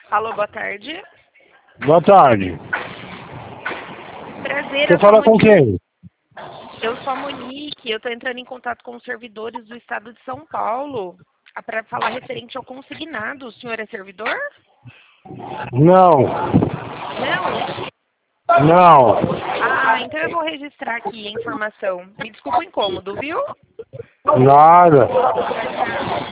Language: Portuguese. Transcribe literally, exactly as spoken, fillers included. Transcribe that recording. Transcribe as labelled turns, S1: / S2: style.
S1: Alô, boa tarde.
S2: Boa tarde.
S1: Prazer,
S2: Você
S1: eu sou a
S2: fala com
S1: Monique.
S2: quem?
S1: Eu sou a Monique, eu estou entrando em contato com os servidores do estado de São Paulo para falar referente ao consignado. O senhor é servidor?
S2: Não.
S1: Não?
S2: Não.
S1: Ah, então eu vou registrar aqui a informação. Me desculpa o incômodo, viu?
S2: Nada.
S1: Tchau, tchau.